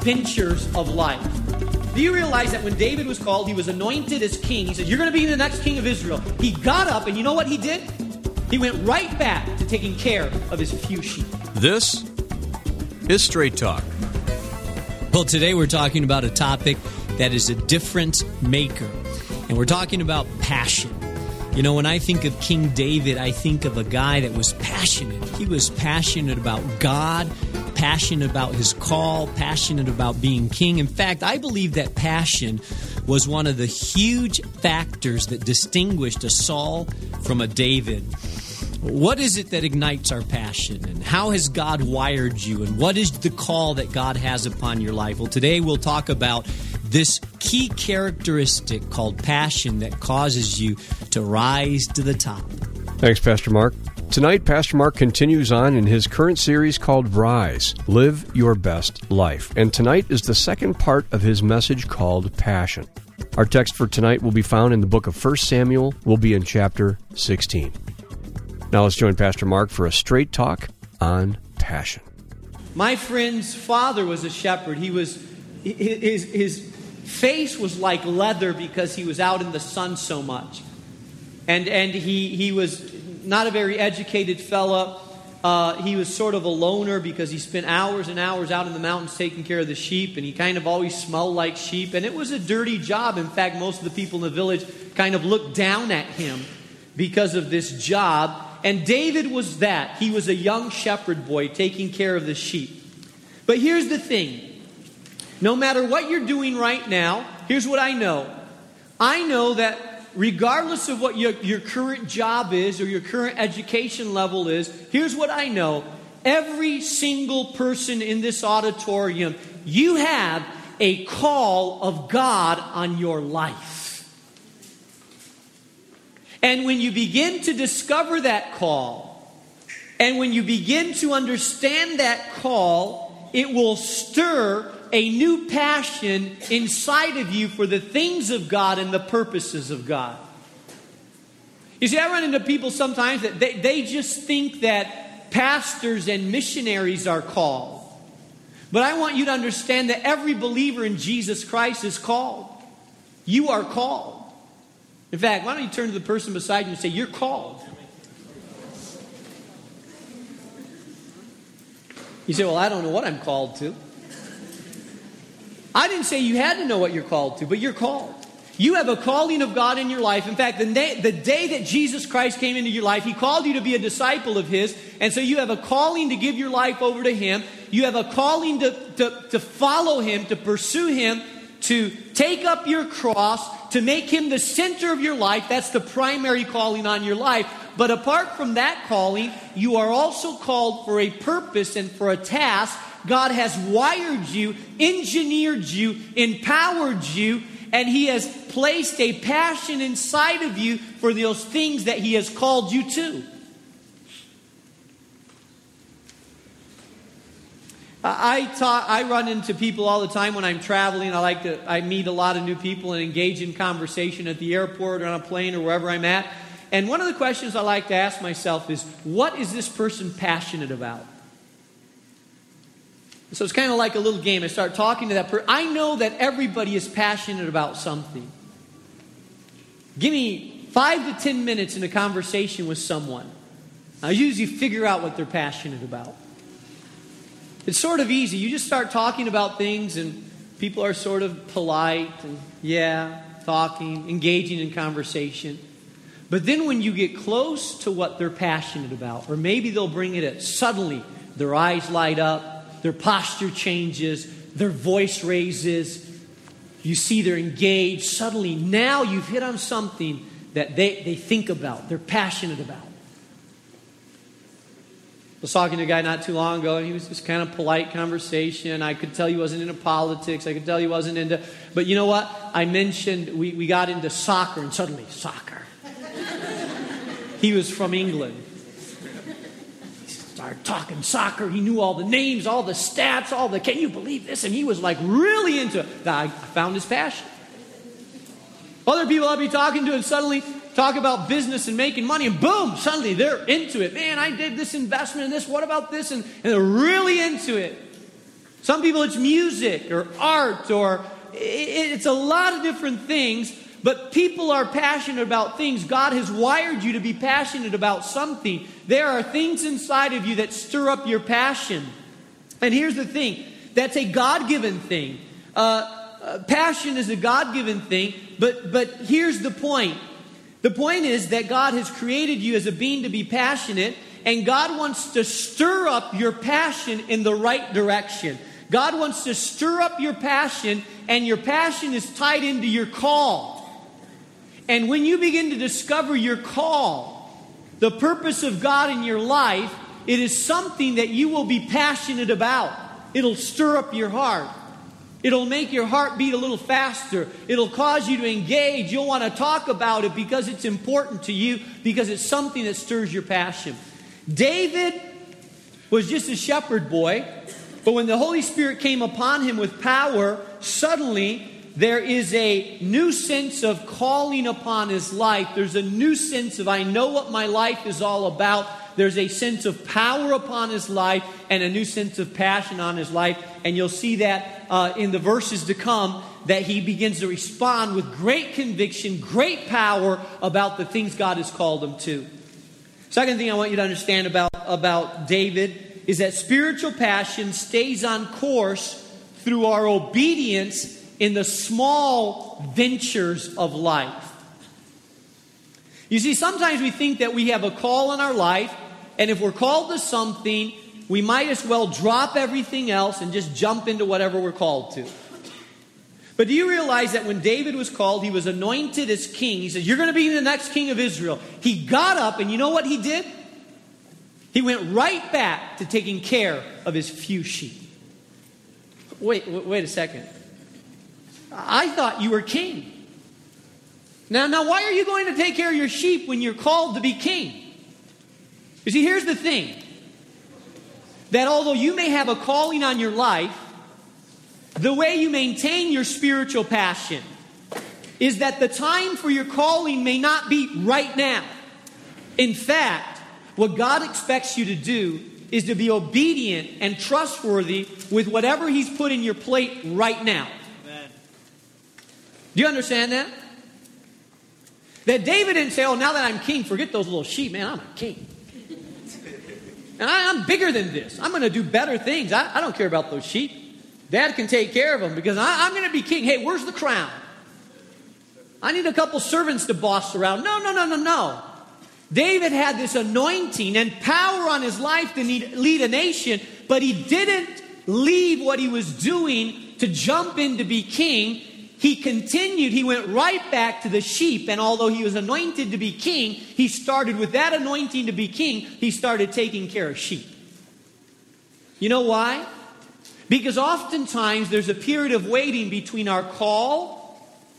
adventures of life. Do you realize that when David was called, he was anointed as king? He said, you're going to be the next king of Israel. He got up, and you know what he did? He went right back to taking care of his few sheep. This is Straight Talk. Well, today we're talking about a topic that is a difference maker. And we're talking about passion. You know, when I think of King David, I think of a guy that was passionate. He was passionate about God, passionate about his call, passionate about being king. In fact, I believe that passion was one of the huge factors that distinguished a Saul from a David. What is it that ignites our passion? And how has God wired you? And what is the call that God has upon your life? Well, today we'll talk about this key characteristic called passion that causes you to rise to the top. Thanks, Pastor Mark. Tonight, Pastor Mark continues on in his current series called Rise, Live Your Best Life. And tonight is the second part of his message called Passion. Our text for tonight will be found in the book of 1 Samuel. We'll be in chapter 16. Now let's join Pastor Mark for a straight talk on passion. My friend's father was a shepherd. His face was like leather because he was out in the sun so much. And he was not a very educated fella. He was sort of a loner because he spent hours and hours out in the mountains taking care of the sheep, and he kind of always smelled like sheep. And it was a dirty job. In fact, most of the people in the village kind of looked down at him because of this job. And David was that. He was a young shepherd boy taking care of the sheep. But here's the thing. No matter what you're doing right now, here's what I know. I know that regardless of what your current job is or your current education level is, here's what I know. Every single person in this auditorium, you have a call of God on your life. And when you begin to discover that call, and when you begin to understand that call, it will stir a new passion inside of you for the things of God and the purposes of God. You see, I run into people sometimes that they just think that pastors and missionaries are called. But I want you to understand that every believer in Jesus Christ is called. You are called. In fact, why don't you turn to the person beside you and say, you're called. You say, well, I don't know what I'm called to. I didn't say you had to know what you're called to, but you're called. You have a calling of God in your life. In fact, the day that Jesus Christ came into your life, He called you to be a disciple of His. And so you have a calling to give your life over to Him. You have a calling to follow Him, to pursue Him, to take up your cross, to make Him the center of your life. That's the primary calling on your life. But apart from that calling, you are also called for a purpose and for a task. God has wired you, engineered you, empowered you, and He has placed a passion inside of you for those things that He has called you to. I run into people all the time when I'm traveling. I meet a lot of new people and engage in conversation at the airport or on a plane or wherever I'm at. And one of the questions I like to ask myself is, what is this person passionate about? So it's kind of like a little game. I start talking to that person. I know that everybody is passionate about something. Give me 5 to 10 minutes in a conversation with someone. I usually figure out what they're passionate about. It's sort of easy. You just start talking about things and people are sort of polite and talking, engaging in conversation. But then when you get close to what they're passionate about, or maybe they'll bring it up, suddenly their eyes light up, their posture changes, their voice raises, you see they're engaged. Suddenly now you've hit on something that they think about, they're passionate about. I was talking to a guy not too long ago, and he was just kind of polite conversation. I could tell he wasn't into politics. I could tell he wasn't into... But you know what? I mentioned we got into soccer, and suddenly, soccer. He was from England. He started talking soccer. He knew all the names, all the stats, can you believe this? And he was like really into it. I found his passion. Other people I'll be talking to and suddenly talk about business and making money, and boom, suddenly they're into it. Man, I did this investment in this. What about this? And they're really into it. Some people it's music or art, or it's a lot of different things. But people are passionate about things. God has wired you to be passionate about something. There are things inside of you that stir up your passion. And here's the thing. That's a God-given thing. Passion is a God-given thing. But here's the point. The point is that God has created you as a being to be passionate. And God wants to stir up your passion in the right direction. God wants to stir up your passion. And your passion is tied into your call. And when you begin to discover your call, the purpose of God in your life, it is something that you will be passionate about. It'll stir up your heart. It'll make your heart beat a little faster. It'll cause you to engage. You'll want to talk about it because it's important to you, because it's something that stirs your passion. David was just a shepherd boy, but when the Holy Spirit came upon him with power, suddenly there is a new sense of calling upon his life. There's a new sense of, I know what my life is all about. There's a sense of power upon his life and a new sense of passion on his life. And you'll see that in the verses to come, that he begins to respond with great conviction, great power about the things God has called him to. Second thing I want you to understand about David is that spiritual passion stays on course through our obedience in the small ventures of life. You see, sometimes we think that we have a call in our life, and if we're called to something, we might as well drop everything else and just jump into whatever we're called to. But do you realize that when David was called, he was anointed as king? He said, you're going to be the next king of Israel. He got up, and you know what he did? He went right back to taking care of his few sheep. Wait a second. I thought you were king. Now, why are you going to take care of your sheep when you're called to be king? You see, here's the thing. That although you may have a calling on your life, the way you maintain your spiritual passion is that the time for your calling may not be right now. In fact, what God expects you to do is to be obedient and trustworthy with whatever He's put in your plate right now. Do you understand that? That David didn't say, oh, now that I'm king, forget those little sheep, man, I'm a king. And I'm bigger than this. I'm going to do better things. I don't care about those sheep. Dad can take care of them because I'm going to be king. Hey, where's the crown? I need a couple servants to boss around. No. David had this anointing and power on his life to lead a nation, but he didn't leave what he was doing to jump in to be king. He continued. He went right back to the sheep. And although he was anointed to be king, he started with that anointing to be king. He started taking care of sheep. You know why? Because oftentimes there's a period of waiting between our call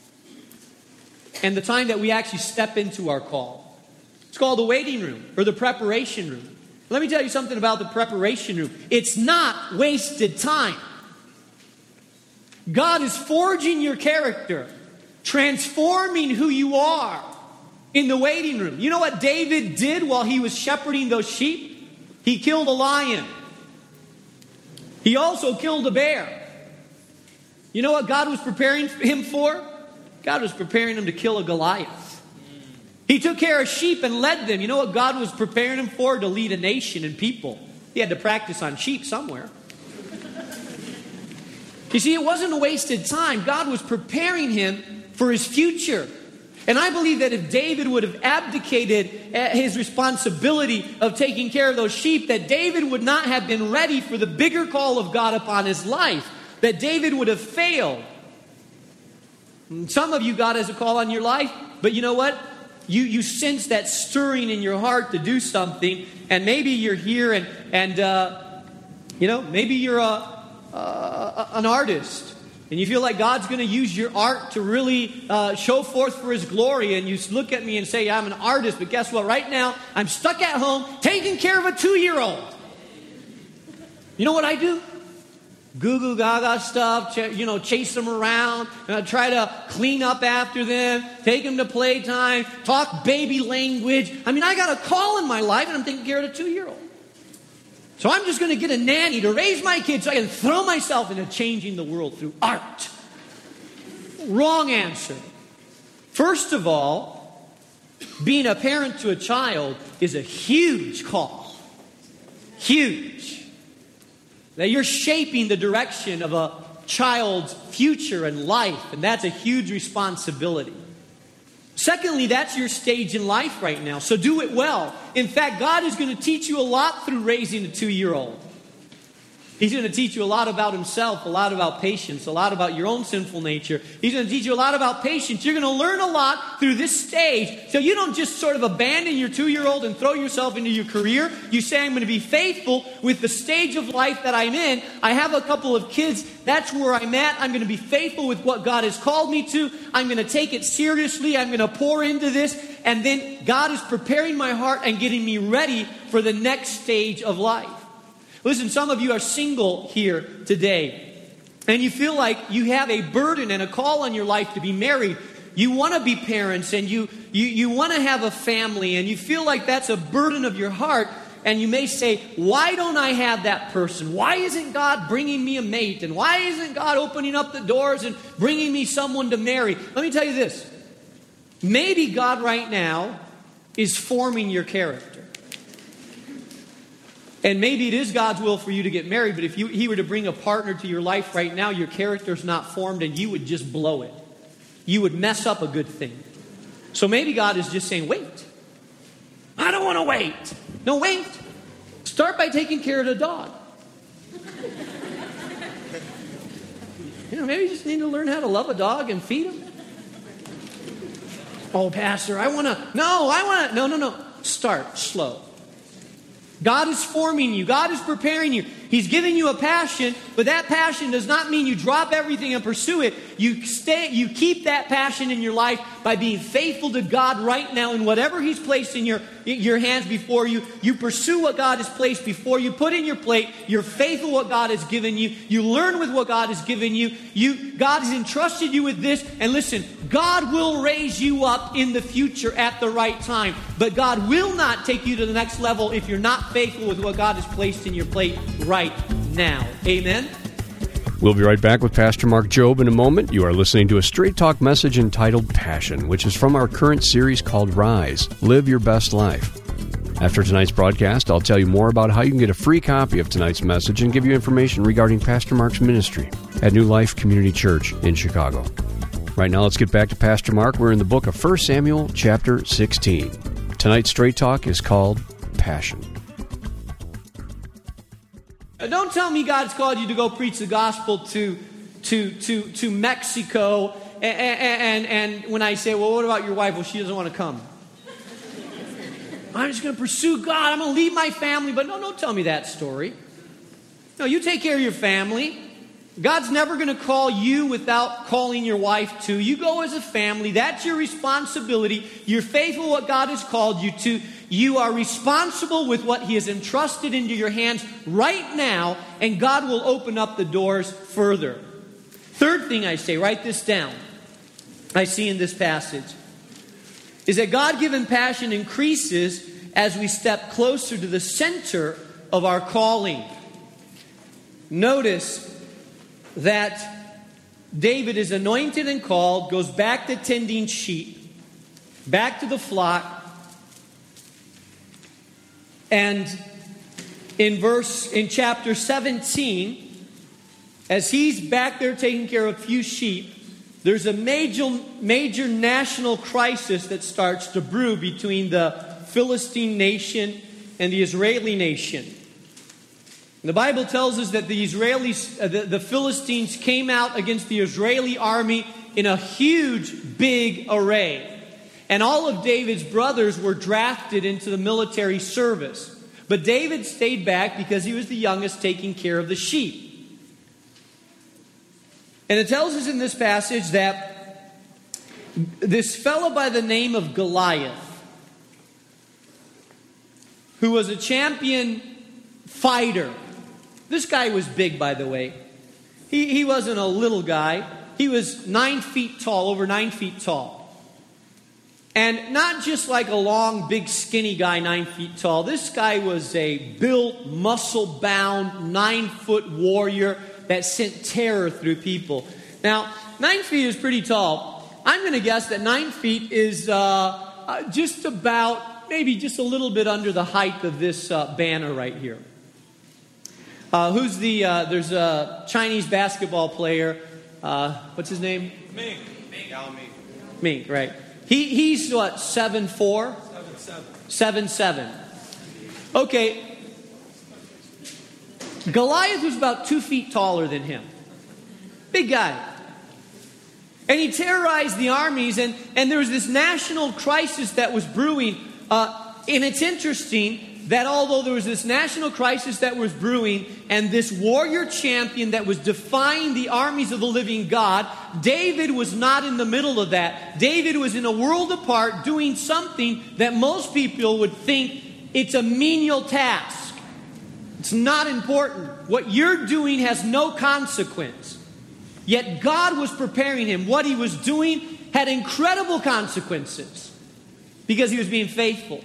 and the time that we actually step into our call. It's called the waiting room or the preparation room. Let me tell you something about the preparation room. It's not wasted time. God is forging your character, transforming who you are in the waiting room. You know what David did while he was shepherding those sheep? He killed a lion. He also killed a bear. You know what God was preparing him for? God was preparing him to kill a Goliath. He took care of sheep and led them. You know what God was preparing him for? To lead a nation and people. He had to practice on sheep somewhere. You see, it wasn't a wasted time. God was preparing him for his future. And I believe that if David would have abdicated his responsibility of taking care of those sheep, that David would not have been ready for the bigger call of God upon his life. That David would have failed. And some of you, God has a call on your life, but you know what? You sense that stirring in your heart to do something, and maybe you're here and maybe you're an artist. And you feel like God's going to use your art to really show forth for His glory. And you look at me and say, I'm an artist. But guess what? Right now, I'm stuck at home taking care of a 2-year-old. You know what I do? Goo goo gaga stuff, chase them around, try to clean up after them, take them to playtime, talk baby language. I mean, I got a call in my life and I'm taking care of a 2-year-old. So I'm just going to get a nanny to raise my kids so I can throw myself into changing the world through art. Wrong answer. First of all, being a parent to a child is a huge call. Huge. That you're shaping the direction of a child's future and life, and that's a huge responsibility. Secondly, that's your stage in life right now, so do it well. In fact, God is going to teach you a lot through raising a 2-year-old. He's going to teach you a lot about himself, a lot about patience, a lot about your own sinful nature. He's going to teach you a lot about patience. You're going to learn a lot through this stage. So you don't just sort of abandon your 2-year-old and throw yourself into your career. You say, I'm going to be faithful with the stage of life that I'm in. I have a couple of kids. That's where I'm at. I'm going to be faithful with what God has called me to. I'm going to take it seriously. I'm going to pour into this. And then God is preparing my heart and getting me ready for the next stage of life. Listen, some of you are single here today, and you feel like you have a burden and a call on your life to be married. You want to be parents, and you want to have a family, and you feel like that's a burden of your heart, and you may say, why don't I have that person? Why isn't God bringing me a mate? And why isn't God opening up the doors and bringing me someone to marry? Let me tell you this. Maybe God right now is forming your character. And maybe it is God's will for you to get married, but if He were to bring a partner to your life right now, your character's not formed and you would just blow it. You would mess up a good thing. So maybe God is just saying, wait. I don't want to wait. No, wait. Start by taking care of the dog. Maybe you just need to learn how to love a dog and feed him. Oh, Pastor, I want to. No. Start slow. God is forming you. God is preparing you. He's giving you a passion, but that passion does not mean you drop everything and pursue it. You keep that passion in your life by being faithful to God right now in whatever He's placed in your hands before you. You pursue what God has placed before you. Put in your plate. You're faithful what God has given you. You learn with what God has given you. God has entrusted you with this. And listen, God will raise you up in the future at the right time. But God will not take you to the next level if you're not faithful with what God has placed in your plate right now. Amen? We'll be right back with Pastor Mark Jobe in a moment. You are listening to a Straight Talk message entitled Passion, which is from our current series called Rise, Live Your Best Life. After tonight's broadcast, I'll tell you more about how you can get a free copy of tonight's message and give you information regarding Pastor Mark's ministry at New Life Community Church in Chicago. Right now, let's get back to Pastor Mark. We're in the book of 1 Samuel, chapter 16. Tonight's Straight Talk is called Passion. Don't tell me God's called you to go preach the gospel to Mexico, and when I say, well, what about your wife? Well, she doesn't want to come. I'm just going to pursue God. I'm going to leave my family. But no, don't tell me that story. No, you take care of your family. God's never going to call you without calling your wife too. You go as a family. That's your responsibility. You're faithful what God has called you to. You are responsible with what He has entrusted into your hands right now, and God will open up the doors further. Third thing I say, write this down, I see in this passage, is that God-given passion increases as we step closer to the center of our calling. Notice that David is anointed and called, goes back to tending sheep, back to the flock, and in chapter 17, as he's back there taking care of a few sheep, there's a major national crisis that starts to brew between the Philistine nation and the Israeli nation. The Bible tells us that the Philistines came out against the Israeli army in a huge, big array. And all of David's brothers were drafted into the military service. But David stayed back because he was the youngest, taking care of the sheep. And it tells us in this passage that this fellow by the name of Goliath, who was a champion fighter. This guy was big, by the way. He wasn't a little guy. He was 9 feet tall, over 9 feet tall. And not just like a long, big, skinny guy, 9 feet tall. This guy was a built, muscle-bound, 9-foot warrior that sent terror through people. Now, 9 feet is pretty tall. I'm going to guess that 9 feet is just about, maybe just a little bit under the height of this banner right here. There's a Chinese basketball player. What's his name? Ming. Yao Ming. Ming, right. He's what, 7'4"? 7'7". Okay. Goliath was about 2 feet taller than him. Big guy. And he terrorized the armies, and there was this national crisis that was brewing. And it's interesting that although there was this national crisis that was brewing and this warrior champion that was defying the armies of the living God, David was not in the middle of that. David was in a world apart doing something that most people would think it's a menial task. It's not important. What you're doing has no consequence. Yet God was preparing him. What he was doing had incredible consequences because he was being faithful.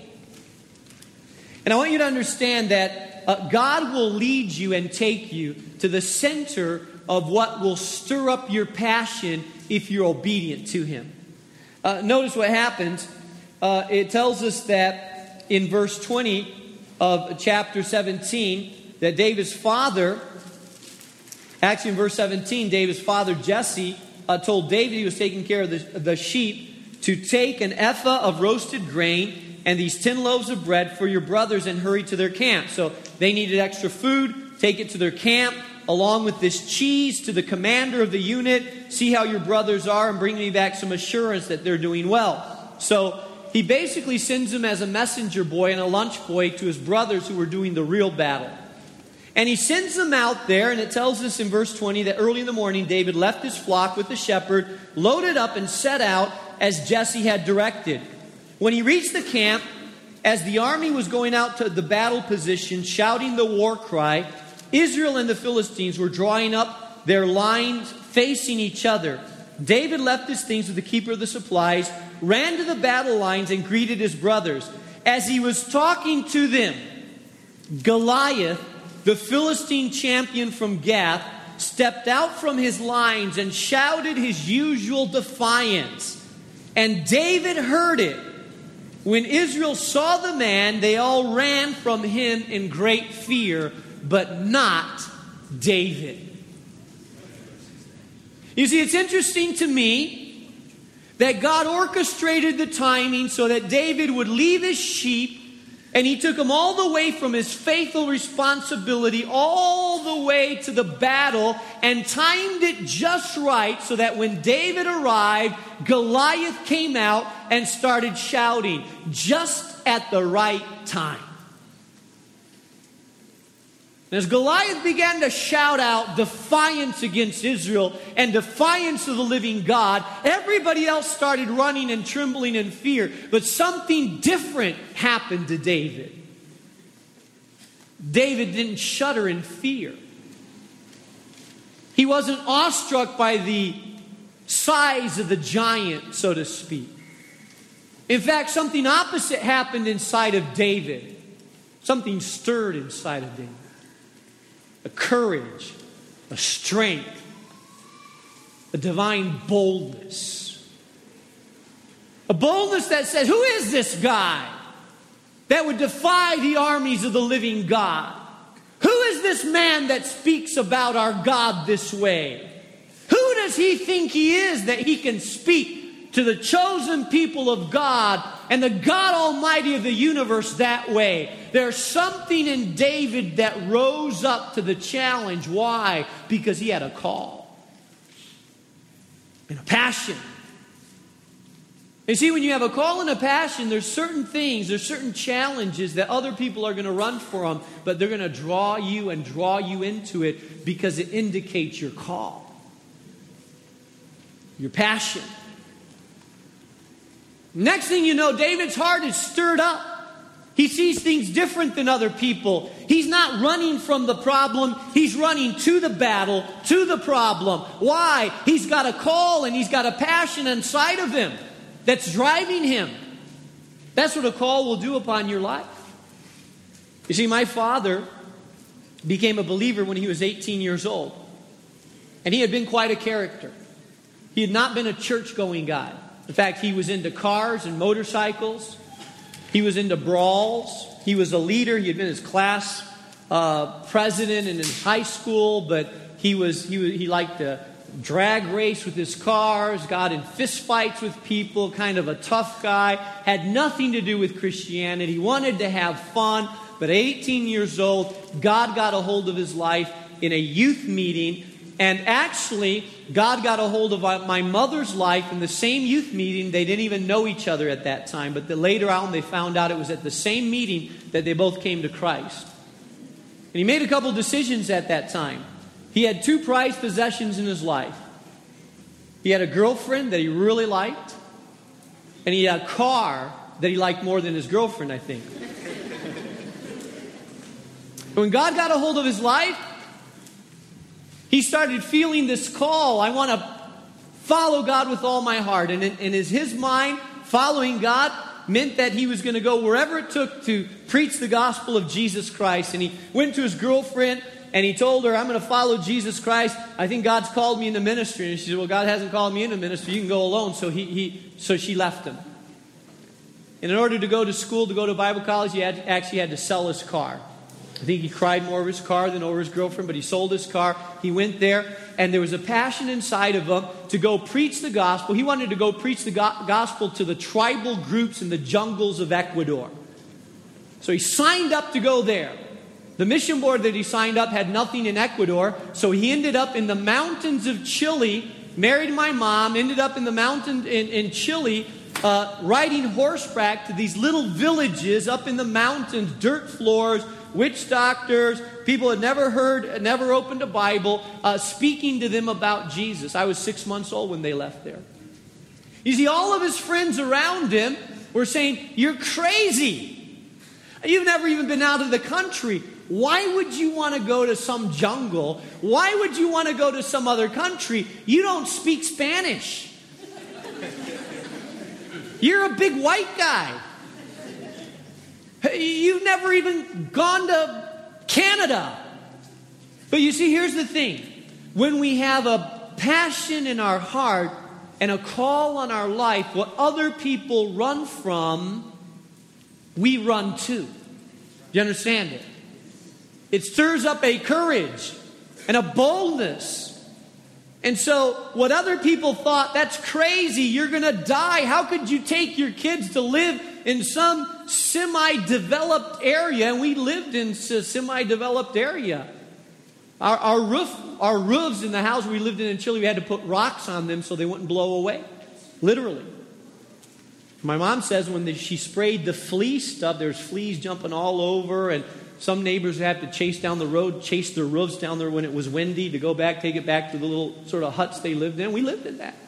And I want you to understand that God will lead you and take you to the center of what will stir up your passion if you're obedient to him. Notice what happens. It tells us that in verse 20 of chapter 17, that David's father, actually in verse 17, David's father Jesse told David he was taking care of the sheep to take an ephah of roasted grain and these 10 loaves of bread for your brothers and hurry to their camp. So they needed extra food, take it to their camp, along with this cheese to the commander of the unit. See how your brothers are and bring me back some assurance that they're doing well. So he basically sends them as a messenger boy and a lunch boy to his brothers who were doing the real battle. And he sends them out there, and it tells us in verse 20 that early in the morning David left his flock with the shepherd, loaded up and set out as Jesse had directed. When he reached the camp, as the army was going out to the battle position, shouting the war cry, Israel and the Philistines were drawing up their lines facing each other. David left his things with the keeper of the supplies, ran to the battle lines and greeted his brothers. As he was talking to them, Goliath, the Philistine champion from Gath, stepped out from his lines and shouted his usual defiance. And David heard it. When Israel saw the man, they all ran from him in great fear, but not David. You see, it's interesting to me that God orchestrated the timing so that David would leave his sheep, and he took him all the way from his faithful responsibility all the way to the battle and timed it just right so that when David arrived, Goliath came out and started shouting just at the right time. And as Goliath began to shout out defiance against Israel and defiance of the living God, everybody else started running and trembling in fear. But something different happened to David. David didn't shudder in fear. He wasn't awestruck by the size of the giant, so to speak. In fact, something opposite happened inside of David. Something stirred inside of David. A courage, a strength, a divine boldness. A boldness that says, who is this guy that would defy the armies of the living God? Who is this man that speaks about our God this way? Who does he think he is that he can speak to the chosen people of God and the God Almighty of the universe that way? There's something in David that rose up to the challenge. Why? Because he had a call and a passion. You see, when you have a call and a passion, there's certain things, there's certain challenges that other people are going to run from, but they're going to draw you into it because it indicates your call, your passion. Next thing you know, David's heart is stirred up. He sees things different than other people. He's not running from the problem. He's running to the battle, to the problem. Why? He's got a call and he's got a passion inside of him. that's driving him. That's what a call will do upon your life. You see, my father became a believer when he was 18 years old. And he had been quite a character. He had not been a church-going guy. In fact, he was into cars and motorcycles. He was into brawls. He was a leader. He had been his class president in his high school, but he liked to drag race with his cars, got in fist fights with people, kind of a tough guy, had nothing to do with Christianity, wanted to have fun, but at 18 years old, God got a hold of his life in a youth meeting, and actually, God got a hold of my mother's life in the same youth meeting. They didn't even know each other at that time, but later on they found out it was at the same meeting that they both came to Christ. And he made a couple decisions at that time. He had two prized possessions in his life. He had a girlfriend that he really liked, and he had a car that he liked more than his girlfriend, I think. When God got a hold of his life, he started feeling this call. I want to follow God with all my heart. And in his mind, following God meant that he was going to go wherever it took to preach the gospel of Jesus Christ. And he went to his girlfriend and he told her, I'm going to follow Jesus Christ. I think God's called me into ministry. And she said, well, God hasn't called me into ministry. You can go alone. So she left him. And in order to go to school, to go to Bible college, he actually had to sell his car. I think he cried more over his car than over his girlfriend, but he sold his car. He went there, and there was a passion inside of him to go preach the gospel. He wanted to go preach the gospel to the tribal groups in the jungles of Ecuador. So he signed up to go there. The mission board that he signed up had nothing in Ecuador, so he ended up in the mountains of Chile, married my mom, ended up in the mountains in Chile, riding horseback to these little villages up in the mountains, dirt floors, witch doctors, people had never opened a Bible, speaking to them about Jesus. I was 6 months old when they left there. You see, all of his friends around him were saying, you're crazy. You've never even been out of the country. Why would you want to go to some jungle? Why would you want to go to some other country? You don't speak Spanish. You're a big white guy. You've never even gone to Canada. But you see, here's the thing. When we have a passion in our heart and a call on our life, what other people run from, we run to. Do you understand it? It stirs up a courage and a boldness. And so what other people thought, that's crazy, you're going to die. How could you take your kids to live in some semi-developed area? And we lived in a semi-developed area. Our roofs in the house we lived in Chile, we had to put rocks on them so they wouldn't blow away. Literally. My mom says when she sprayed the flea stuff, there's fleas jumping all over, and some neighbors would have to chase down the road, chase their roofs down there when it was windy to go back, take it back to the little sort of huts they lived in. We lived in that.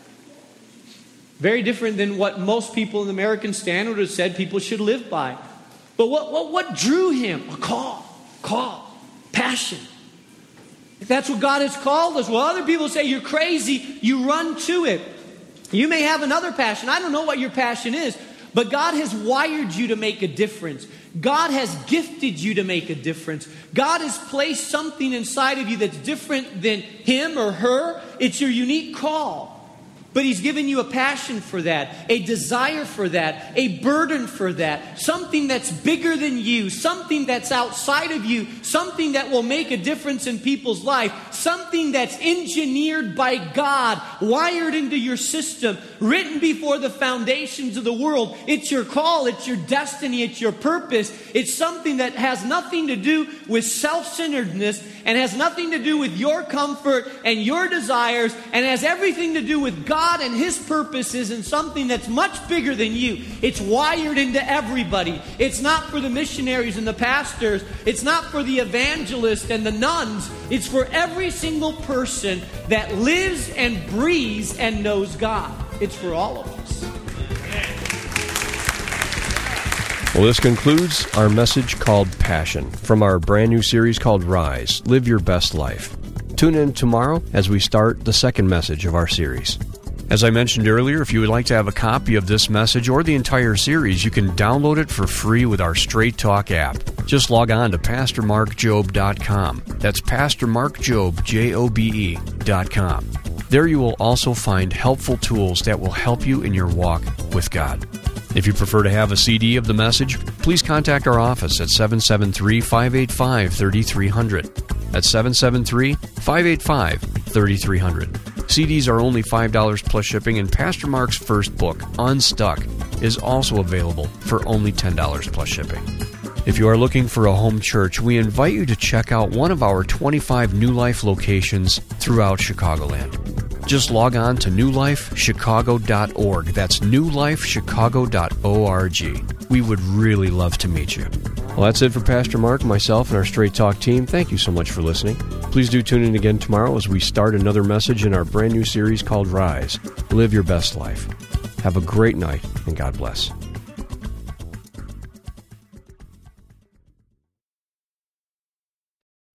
Very different than what most people in the American standard have said people should live by. But what drew him? A call, passion. If that's what God has called us, well, other people say you're crazy, you run to it. You may have another passion. I don't know what your passion is, but God has wired you to make a difference. God has gifted you to make a difference. God has placed something inside of you that's different than him or her. It's your unique call. But he's given you a passion for that, a desire for that, a burden for that, something that's bigger than you, something that's outside of you, something that will make a difference in people's life, something that's engineered by God, wired into your system, written before the foundations of the world. It's your call, it's your destiny, it's your purpose. It's something that has nothing to do with self-centeredness and has nothing to do with your comfort and your desires and has everything to do with God and his purposes and something that's much bigger than you. It's wired into everybody. It's not for the missionaries and the pastors. It's not for the evangelists and the nuns. It's for every single person that lives and breathes and knows God. It's for all of us. Well, this concludes our message called Passion from our brand new series called Rise, Live Your Best Life. Tune in tomorrow as we start the second message of our series. As I mentioned earlier, if you would like to have a copy of this message or the entire series, you can download it for free with our Straight Talk app. Just log on to PastorMarkJobe.com. That's PastorMarkJobe, Jobe.com. There you will also find helpful tools that will help you in your walk with God. If you prefer to have a CD of the message, please contact our office at 773-585-3300. That's 773-585-3300. CDs are only $5 plus shipping, and Pastor Mark's first book, Unstuck, is also available for only $10 plus shipping. If you are looking for a home church, we invite you to check out one of our 25 New Life locations throughout Chicagoland. Just log on to newlifechicago.org. That's newlifechicago.org. We would really love to meet you. Well, that's it for Pastor Mark, myself, and our Straight Talk team. Thank you so much for listening. Please do tune in again tomorrow as we start another message in our brand new series called Rise. Live your best life. Have a great night, and God bless.